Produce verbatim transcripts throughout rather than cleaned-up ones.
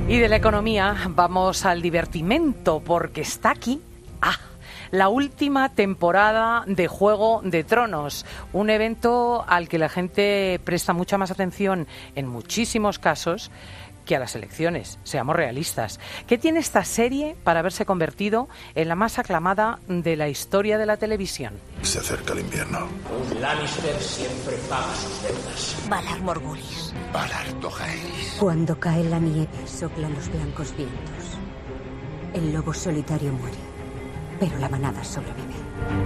Y de la economía vamos al divertimento, porque está aquí ah, la última temporada de Juego de Tronos, un evento al que la gente presta mucha más atención en muchísimos casos que a las elecciones, seamos realistas. ¿Qué tiene esta serie para haberse convertido en la más aclamada de la historia de la televisión? Se acerca el invierno. Un Lannister siempre paga sus deudas. Valar Morghulis. Valar Dohaeris. Cuando cae la nieve, soplan los blancos vientos. El lobo solitario muere, pero la manada sobrevive.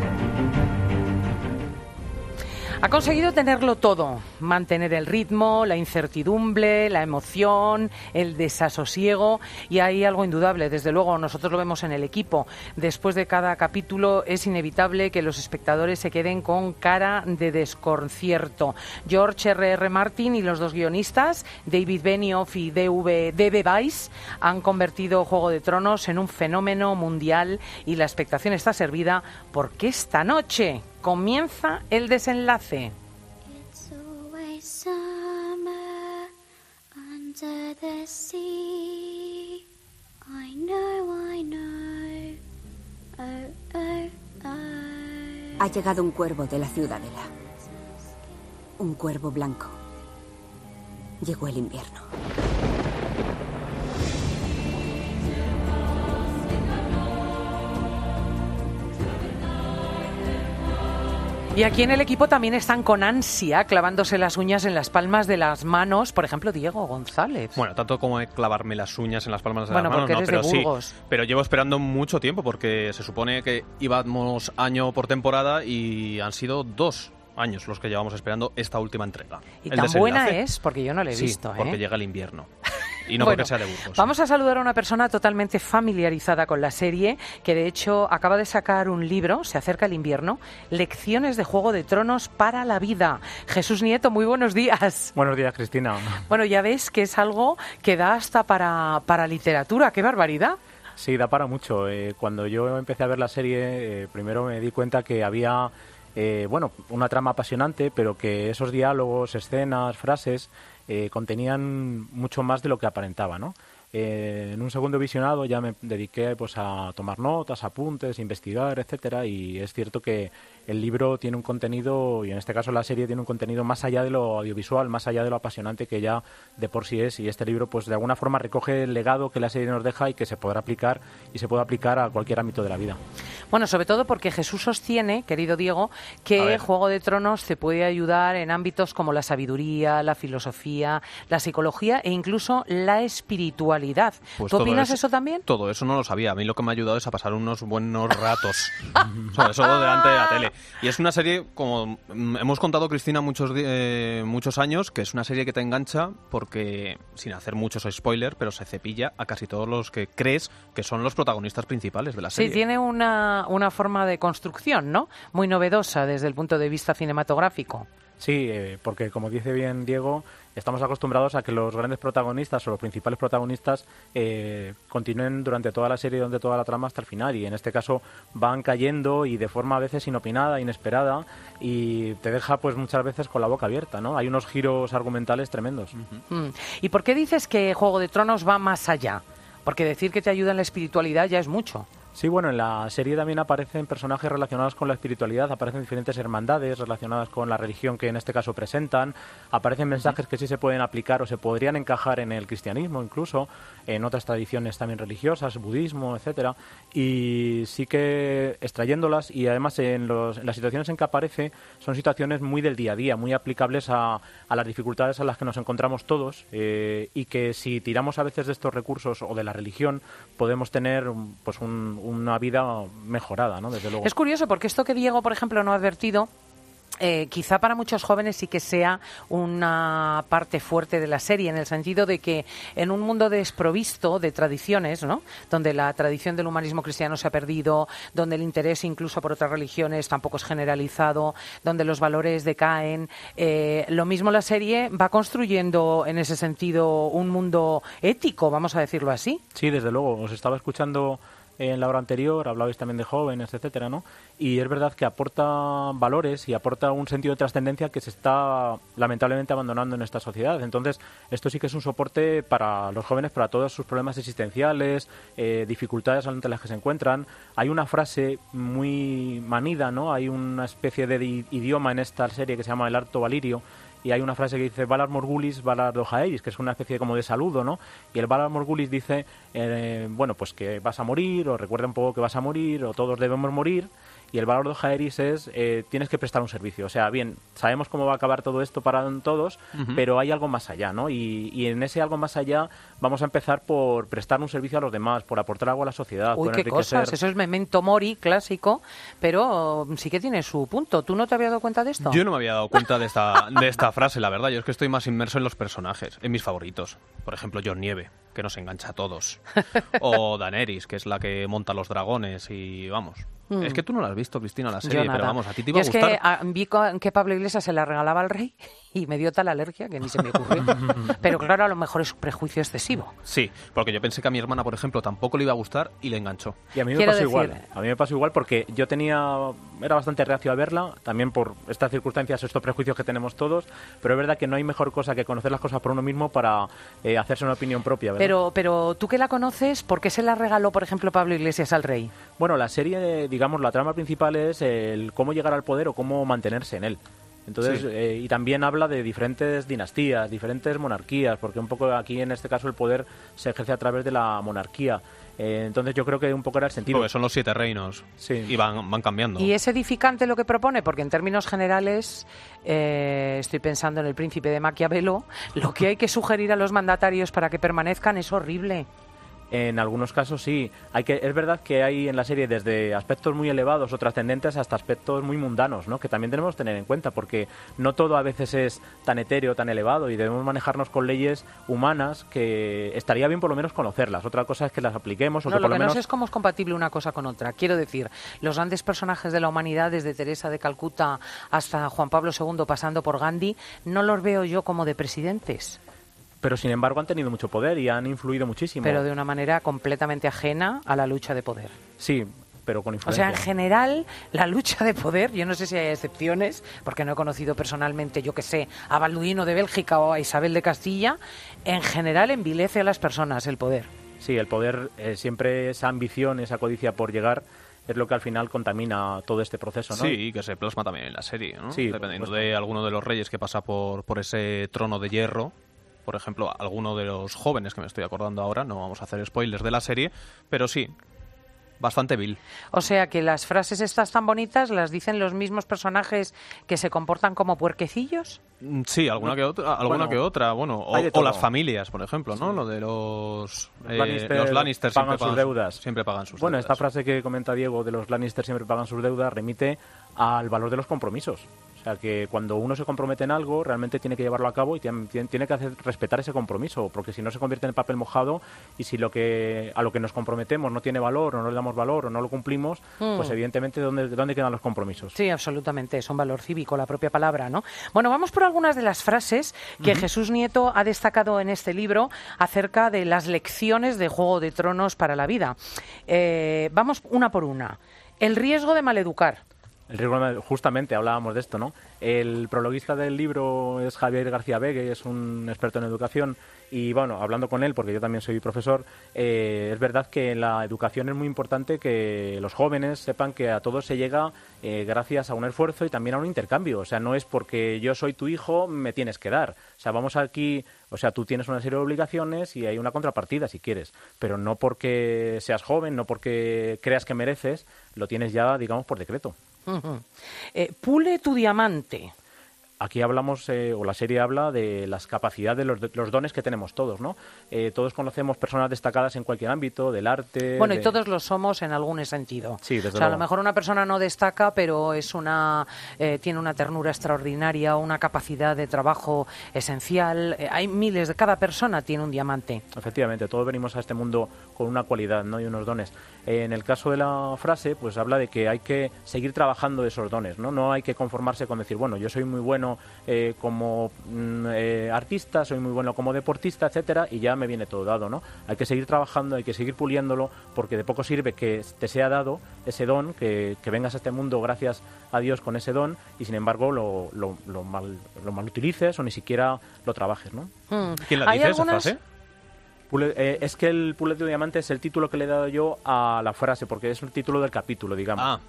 Ha conseguido tenerlo todo, mantener el ritmo, la incertidumbre, la emoción, el desasosiego, y hay algo indudable, desde luego nosotros lo vemos en el equipo. Después de cada capítulo es inevitable que los espectadores se queden con cara de desconcierto. George erre erre Martin y los dos guionistas, David Benioff y D B Weiss, han convertido Juego de Tronos en un fenómeno mundial y la expectación está servida porque esta noche comienza el desenlace. It's always summer under the sea. I know, I know. Oh, oh, oh. Ha llegado un cuervo de la ciudadela. Un cuervo blanco. Llegó el invierno. Y aquí en el equipo también están con ansia clavándose las uñas en las palmas de las manos, por ejemplo, Diego González. Bueno, tanto como clavarme las uñas en las palmas de bueno, las manos, porque no, eres pero de Burgos. Sí, pero llevo esperando mucho tiempo porque se supone que íbamos año por temporada y han sido dos años los que llevamos esperando esta última entrega. Y el tan desenlace. buena es, porque yo no la he sí, visto, ¿eh? porque llega el invierno. Y no bueno, porque sea de Burgos. Vamos a saludar a una persona totalmente familiarizada con la serie, que de hecho acaba de sacar un libro, se acerca el invierno, Lecciones de Juego de Tronos para la vida. Jesús Nieto, muy buenos días. Buenos días, Cristina. Bueno, ya ves que es algo que da hasta para, para literatura, qué barbaridad. Sí, da para mucho. Eh, cuando yo empecé a ver la serie, eh, primero me di cuenta que había eh, bueno, una trama apasionante, pero que esos diálogos, escenas, frases eh, contenían mucho más de lo que aparentaba, ¿no? Eh, en un segundo visionado ya me dediqué pues a tomar notas, apuntes, investigar, etcétera, y es cierto que el libro tiene un contenido, y en este caso la serie tiene un contenido más allá de lo audiovisual, más allá de lo apasionante que ya de por sí es, y este libro pues de alguna forma recoge el legado que la serie nos deja y que se podrá aplicar y se puede aplicar a cualquier ámbito de la vida. Bueno, sobre todo porque Jesús sostiene, querido Diego, que Juego de Tronos te puede ayudar en ámbitos como la sabiduría, la filosofía, la psicología e incluso la espiritualidad. Pues ¿Tú opinas eso, eso también? Todo eso no lo sabía. A mí lo que me ha ayudado es a pasar unos buenos ratos, sobre todo delante de la tele. Y es una serie, como hemos contado, Cristina, muchos eh, muchos años, que es una serie que te engancha porque, sin hacer muchos spoilers, pero se cepilla a casi todos los que crees que son los protagonistas principales de la serie. Sí, tiene una, una forma de construcción, ¿no? Muy novedosa desde el punto de vista cinematográfico. Sí, eh, porque como dice bien Diego, estamos acostumbrados a que los grandes protagonistas o los principales protagonistas eh, continúen durante toda la serie, durante toda la trama hasta el final, y en este caso van cayendo y de forma a veces inopinada, inesperada, y te deja pues muchas veces con la boca abierta, ¿no? Hay unos giros argumentales tremendos. Uh-huh. Mm. ¿Y por qué dices que Juego de Tronos va más allá? Porque decir que te ayuda en la espiritualidad ya es mucho. Sí, bueno, en la serie también aparecen personajes relacionados con la espiritualidad, aparecen diferentes hermandades relacionadas con la religión que en este caso presentan, aparecen mensajes que sí se pueden aplicar o se podrían encajar en el cristianismo incluso, en otras tradiciones también religiosas, budismo, etcétera, y sí que extrayéndolas, y además en, los, en las situaciones en que aparece son situaciones muy del día a día, muy aplicables a, a las dificultades a las que nos encontramos todos, eh, y que si tiramos a veces de estos recursos o de la religión podemos tener pues un una vida mejorada, ¿no? Desde luego. Es curioso porque esto que Diego, por ejemplo, no ha advertido, eh, quizá para muchos jóvenes sí que sea una parte fuerte de la serie, en el sentido de que en un mundo desprovisto de tradiciones, ¿no? Donde la tradición del humanismo cristiano se ha perdido, donde el interés incluso por otras religiones tampoco es generalizado, donde los valores decaen, eh, lo mismo la serie va construyendo en ese sentido un mundo ético, vamos a decirlo así. Sí, desde luego. Os estaba escuchando en la hora anterior, hablabais también de jóvenes, etcétera, ¿no? Y es verdad que aporta valores y aporta un sentido de trascendencia que se está lamentablemente abandonando en esta sociedad. Entonces, esto sí que es un soporte para los jóvenes, para todos sus problemas existenciales, eh, dificultades ante las que se encuentran. Hay una frase muy manida, ¿no? Hay una especie de di- idioma en esta serie que se llama el Arto Valirio, y hay una frase que dice Valar Morgulis, Valar Dohaeris, que es una especie como de saludo, ¿no? Y el Valar Morgulis dice, eh, bueno, pues que vas a morir, o recuerda un poco que vas a morir, o todos debemos morir. Y el Valar Dohaeris es, eh, tienes que prestar un servicio. O sea, bien, sabemos cómo va a acabar todo esto para todos, uh-huh. pero hay algo más allá, ¿no? Y, y en ese algo más allá vamos a empezar por prestar un servicio a los demás, por aportar algo a la sociedad. Uy, por qué enriquecer. cosas. Eso es Memento Mori, clásico, pero sí que tiene su punto. ¿Tú no te habías dado cuenta de esto? Yo no me había dado cuenta de esta, de esta frase, la verdad. Yo es que estoy más inmerso en los personajes, en mis favoritos. Por ejemplo, Jon Nieve, que nos engancha a todos. O Daenerys, que es la que monta los dragones y vamos... Mm. Es que tú no la has visto, Cristina, la serie, pero vamos, a ti te iba y a es gustar. Es que a, vi que Pablo Iglesias se la regalaba al rey y me dio tal alergia que ni se me ocurrió. Pero claro, a lo mejor es un prejuicio excesivo. Sí, porque yo pensé que a mi hermana, por ejemplo, tampoco le iba a gustar y le enganchó. Y a mí me Quiero pasó decir... igual. A mí me pasó igual porque yo tenía... Era bastante reacio a verla, también por estas circunstancias, estos prejuicios que tenemos todos, pero es verdad que no hay mejor cosa que conocer las cosas por uno mismo para eh, hacerse una opinión propia, ¿verdad? Pero, pero tú que la conoces, ¿por qué se la regaló, por ejemplo, Pablo Iglesias al rey? Bueno, la serie, digamos, la trama principal es el cómo llegar al poder o cómo mantenerse en él. Entonces, sí. eh, y también habla de diferentes dinastías, diferentes monarquías, porque un poco aquí en este caso el poder se ejerce a través de la monarquía. Eh, entonces yo creo que un poco era el sentido. Porque son los siete reinos sí. y van, van cambiando. ¿Y es edificante lo que propone? Porque en términos generales, eh, estoy pensando en el príncipe de Maquiavelo, lo que hay que sugerir a los mandatarios para que permanezcan es horrible. En algunos casos sí. Hay que, es verdad que hay en la serie desde aspectos muy elevados o trascendentes hasta aspectos muy mundanos, ¿no? Que también tenemos que tener en cuenta, porque no todo a veces es tan etéreo, tan elevado, y debemos manejarnos con leyes humanas que estaría bien por lo menos conocerlas. Otra cosa es que las apliquemos. O no, que lo por que lo menos... no sé es cómo es compatible una cosa con otra. Quiero decir, los grandes personajes de la humanidad, desde Teresa de Calcuta hasta Juan Pablo segundo, pasando por Gandhi, no los veo yo como de presidentes. Pero sin embargo han tenido mucho poder y han influido muchísimo. Pero de una manera completamente ajena a la lucha de poder. Sí, pero con influencia. O sea, en general, la lucha de poder, yo no sé si hay excepciones, porque no he conocido personalmente, yo que sé, a Balduino de Bélgica o a Isabel de Castilla, en general envilece a las personas el poder. Sí, el poder, eh, siempre esa ambición, esa codicia por llegar, es lo que al final contamina todo este proceso, ¿no? Sí, y que se plasma también en la serie, ¿no? Sí, dependiendo de alguno de los reyes que pasa por, por ese trono de hierro. Por ejemplo, alguno de los jóvenes que me estoy acordando ahora, no vamos a hacer spoilers de la serie, pero sí, bastante vil. O sea que las frases estas tan bonitas las dicen los mismos personajes que se comportan como puerquecillos. Sí, alguna que otra, alguna bueno, que otra, bueno, o, o las familias, por ejemplo, ¿no? Sí. Lo de los los eh, Lannister, los Lannister pagan siempre sus pagan deudas. Siempre pagan sus bueno, deudas. Esta frase que comenta Diego de los Lannister siempre pagan sus deudas remite al valor de los compromisos. O sea, que cuando uno se compromete en algo, realmente tiene que llevarlo a cabo y tiene, tiene que hacer respetar ese compromiso, porque si no se convierte en papel mojado y si lo que a lo que nos comprometemos no tiene valor o no le damos valor o no lo cumplimos, mm. pues evidentemente ¿dónde, ¿dónde quedan los compromisos? Sí, absolutamente, es un valor cívico, la propia palabra, ¿no? Bueno, vamos por algunas de las frases que uh-huh. Jesús Nieto ha destacado en este libro acerca de las lecciones de Juego de Tronos para la vida. Eh, vamos una por una. El riesgo de maleducar. El riesgo, justamente hablábamos de esto, ¿no? El prologuista del libro es Javier García Begue, es un experto en educación y, bueno, hablando con él, porque yo también soy profesor, eh, es verdad que en la educación es muy importante que los jóvenes sepan que a todos se llega eh, gracias a un esfuerzo y también a un intercambio. O sea, no es porque yo soy tu hijo, me tienes que dar. O sea, vamos aquí, o sea, tú tienes una serie de obligaciones y hay una contrapartida si quieres, pero no porque seas joven, no porque creas que mereces, lo tienes ya, digamos, por decreto. Uh-huh. Eh, pule tu diamante. Aquí hablamos, eh, o la serie habla de las capacidades, los, los dones que tenemos todos, ¿no? Eh, todos conocemos personas destacadas en cualquier ámbito, del arte... Bueno, de... y todos lo somos en algún sentido. Sí, desde o sea, luego. A lo mejor una persona no destaca, pero es una eh, tiene una ternura extraordinaria, una capacidad de trabajo esencial. Eh, hay miles, de cada persona tiene un diamante. Efectivamente, todos venimos a este mundo con una cualidad, ¿no? Y unos dones. Eh, en el caso de la frase, pues habla de que hay que seguir trabajando esos dones, ¿no? No hay que conformarse con decir, bueno, yo soy muy bueno bueno eh, como mm, eh, artista, soy muy bueno como deportista, etcétera, y ya me viene todo dado, ¿no? Hay que seguir trabajando, hay que seguir puliéndolo, porque de poco sirve que te sea dado ese don, que, que vengas a este mundo gracias a Dios con ese don, y sin embargo lo, lo, lo, mal, lo mal utilices o ni siquiera lo trabajes, ¿no? Hmm. ¿Quién la ¿Hay dice algunas... esa frase? Pule- eh, es que el Puleto de Diamante es el título que le he dado yo a la frase, porque es el título del capítulo, digamos. Ah,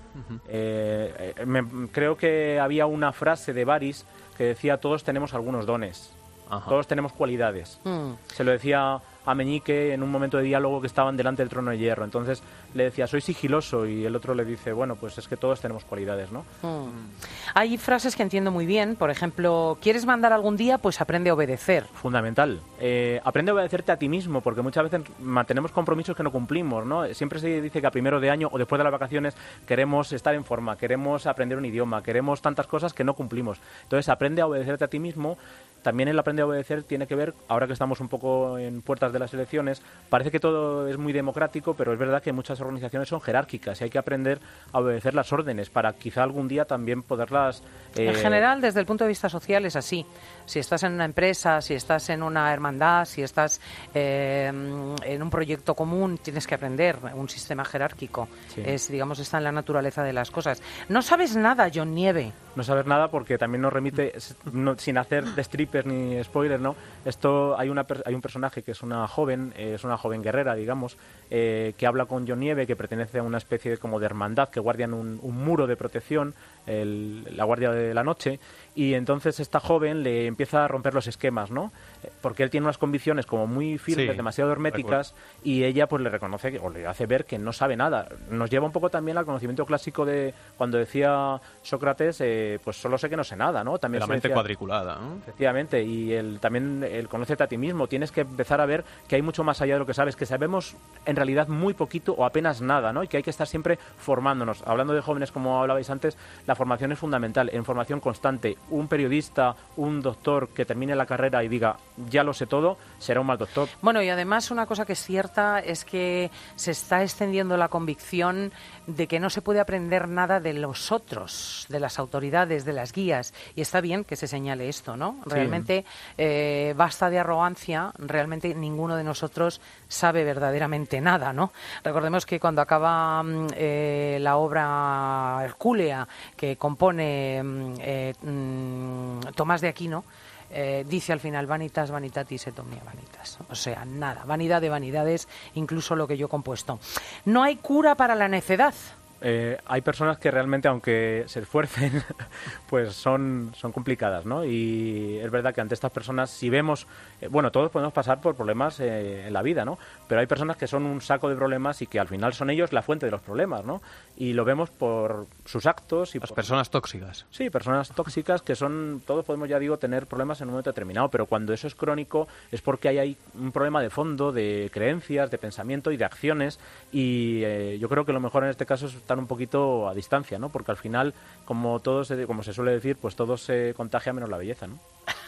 Eh, eh, me- creo que había una frase de Varys que decía: todos tenemos algunos dones, ajá. todos tenemos cualidades. Hmm. Se lo decía a Meñique en un momento de diálogo que estaban delante del trono de hierro. Entonces le decía: soy sigiloso, y el otro le dice: bueno, pues es que todos tenemos cualidades, ¿no? Mm. Hay frases que entiendo muy bien, por ejemplo, ¿quieres mandar algún día? Pues aprende a obedecer. Fundamental. Eh, aprende a obedecerte a ti mismo, porque muchas veces mantenemos compromisos que no cumplimos, ¿no? Siempre se dice que a primero de año o después de las vacaciones queremos estar en forma, queremos aprender un idioma, queremos tantas cosas que no cumplimos. Entonces aprende a obedecerte a ti mismo. También el aprender a obedecer tiene que ver, ahora que estamos un poco en puertas de las elecciones, parece que todo es muy democrático, pero es verdad que muchas organizaciones son jerárquicas y hay que aprender a obedecer las órdenes para quizá algún día también poderlas... eh, En general, desde el punto de vista social es así. Si estás en una empresa, si estás en una hermandad, si estás eh, en un proyecto común, tienes que aprender un sistema jerárquico. Sí. Es, digamos, está en la naturaleza de las cosas. No sabes nada, John Nieve. No saber nada, porque también nos remite, s- no- sin hacer destripes ni spoilers, ¿no? Esto hay una per- hay un personaje que es una joven, eh, es una joven guerrera, digamos, eh, que habla con John Nieve, que pertenece a una especie de, como de hermandad, que guardian un, un muro de protección, el- la guardia de la noche, y entonces esta joven le empieza a romper los esquemas, ¿no? Eh, Porque él tiene unas convicciones como muy firmes, Sí, demasiado herméticas, y ella pues le reconoce que- o le hace ver que no sabe nada. Nos lleva un poco también al conocimiento clásico de cuando decía Sócrates, eh, pues solo sé que no sé nada, ¿no? De También la se mente decía- cuadriculada, ¿no? Efectivamente, y el, también el conocerte a ti mismo. Tienes que empezar a ver que hay mucho más allá de lo que sabes, que sabemos en realidad muy poquito o apenas nada, ¿no? Y que hay que estar siempre formándonos. Hablando de jóvenes, como hablabais antes, la formación es fundamental, en formación constante. Un periodista, un doctor que termine la carrera y diga, ya lo sé todo, será un mal doctor. Bueno, y además una cosa que es cierta es que se está extendiendo la convicción de que no se puede aprender nada de los otros, de las autoridades, de las guías. Y está bien que se señale esto, ¿no? Realmente eh, basta de arrogancia, realmente ninguno de nosotros sabe verdaderamente nada, ¿no? Recordemos que cuando acaba mm, eh, la obra Hercúlea, que compone mm, eh, mm, Tomás de Aquino, Eh, dice al final vanitas vanitatis et omnia vanitas, o sea, nada, vanidad de vanidades, incluso lo que yo he compuesto. No hay cura para la necedad. Eh, hay personas que realmente, aunque se esfuercen, pues son, son complicadas, ¿no? Y es verdad que ante estas personas, si vemos, eh, bueno, todos podemos pasar por problemas eh, en la vida, ¿no? Pero hay personas que son un saco de problemas y que al final son ellos la fuente de los problemas, ¿no? Y lo vemos por sus actos y Las por... personas tóxicas. Sí, personas tóxicas que son, todos podemos, ya digo, tener problemas en un momento determinado, pero cuando eso es crónico es porque hay, hay un problema de fondo, de creencias, de pensamiento y de acciones, y eh, yo creo que lo mejor en este caso es estar un poquito a distancia, ¿no? Porque al final, como todos, como se suele decir, pues todo se contagia menos la belleza, ¿no?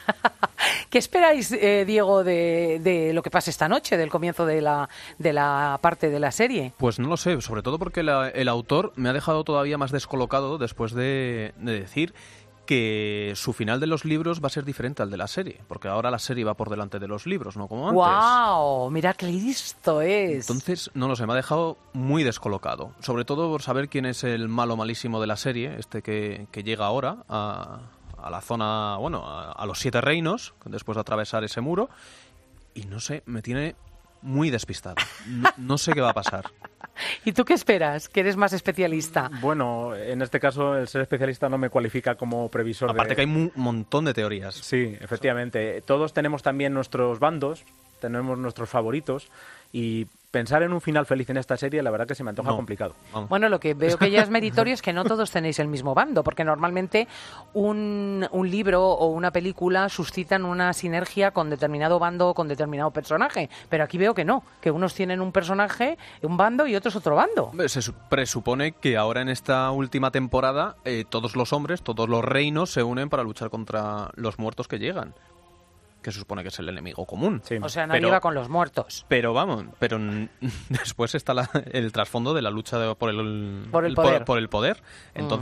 ¿Qué esperáis, eh, Diego, de, de lo que pase esta noche, del comienzo de la, de la parte de la serie? Pues no lo sé, sobre todo porque la- el autor me ha dejado todavía más descolocado después de, de decir que su final de los libros va a ser diferente al de la serie, porque ahora la serie va por delante de los libros, no como antes. ¡Guau! Mira qué listo es. Entonces, no lo sé, me ha dejado muy descolocado, sobre todo por saber quién es el malo malísimo de la serie, este que, que llega ahora a, a la zona, bueno, a, a los Siete Reinos, después de atravesar ese muro, y no sé, me tiene muy despistado. No, no sé qué va a pasar. ¿Y tú qué esperas? Que eres más especialista. Bueno, en este caso el ser especialista no me cualifica como previsor. Aparte de... que hay un montón de teorías. Sí, efectivamente. Todos tenemos también nuestros bandos, tenemos nuestros favoritos, y pensar en un final feliz en esta serie, la verdad que se me antoja No. complicado. Vamos. Bueno, lo que veo que ya es meritorio es que no todos tenéis el mismo bando, porque normalmente un, un libro o una película suscitan una sinergia con determinado bando o con determinado personaje, pero aquí veo que no, que unos tienen un personaje, un bando y otros otro bando. Se su- presupone que ahora en esta última temporada eh, todos los hombres, todos los reinos se unen para luchar contra los muertos que llegan, que se supone que es el enemigo común. Sí. O sea, nadie Pero- va con los muertos. Pero vamos, pero n- después está la- el trasfondo de la lucha de- por, el, Por el poder. por el poder. Entonces,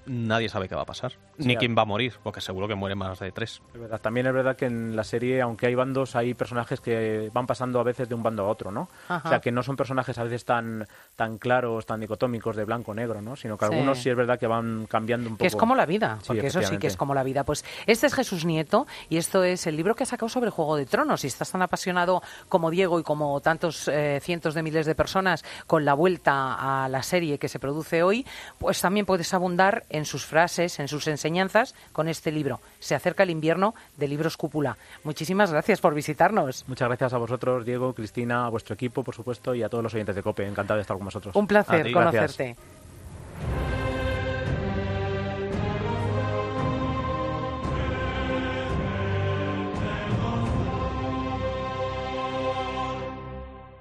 nadie sabe qué va a pasar, Sí, ni a- quién va a morir, porque seguro que muere más de tres. Es verdad. También es verdad que en la serie, aunque hay bandos, hay personajes que van pasando a veces de un bando a otro, ¿no? Ajá. O sea, que no son personajes a veces tan tan claros, tan dicotómicos de blanco-negro, ¿no? Sino que Sí. algunos sí es verdad que van cambiando un poco. Que es como la vida, Sí, porque eso sí que efectivamente. es como la vida. Pues este es Jesús Nieto y esto es el libro que ha sacado sobre Juego de Tronos. Si estás tan apasionado como Diego y como tantos eh, cientos de miles de personas con la vuelta a la serie que se produce hoy, pues también puedes abundar en sus frases, en sus enseñanzas con este libro. Se acerca el invierno de Libros Cúpula. Muchísimas gracias por visitarnos. Muchas gracias a vosotros, Diego, Cristina, a vuestro equipo, por supuesto, y a todos los oyentes de COPE. Encantado de estar con vosotros. Un placer A ti. conocerte. Gracias.